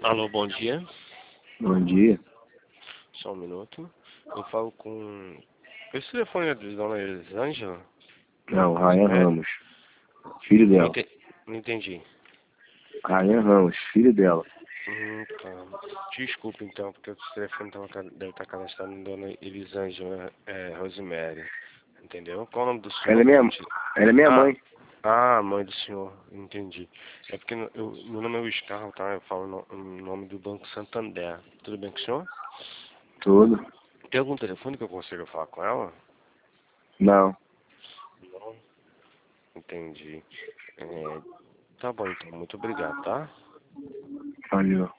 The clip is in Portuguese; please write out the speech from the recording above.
Alô, bom dia. Bom dia. Só um minuto. Eu falo com... Esse telefone é de Dona Elisângela? Não, Ryan É? Ramos, filho Não, dela. não entendi. Ryan Ramos, filho dela. Tá. Desculpa então, porque o telefone deve estar cadastrado em Dona Elisângela Rosemary. Entendeu? Qual o nome do senhor? Ela é minha mãe. Mãe do senhor. Entendi. É porque meu nome é Luiz Carlos, tá? Eu falo no nome do Banco Santander. Tudo bem com o senhor? Tudo. Tem algum telefone que eu consiga falar com ela? Não. Não. Entendi. Tá bom então, muito obrigado, tá? Valeu.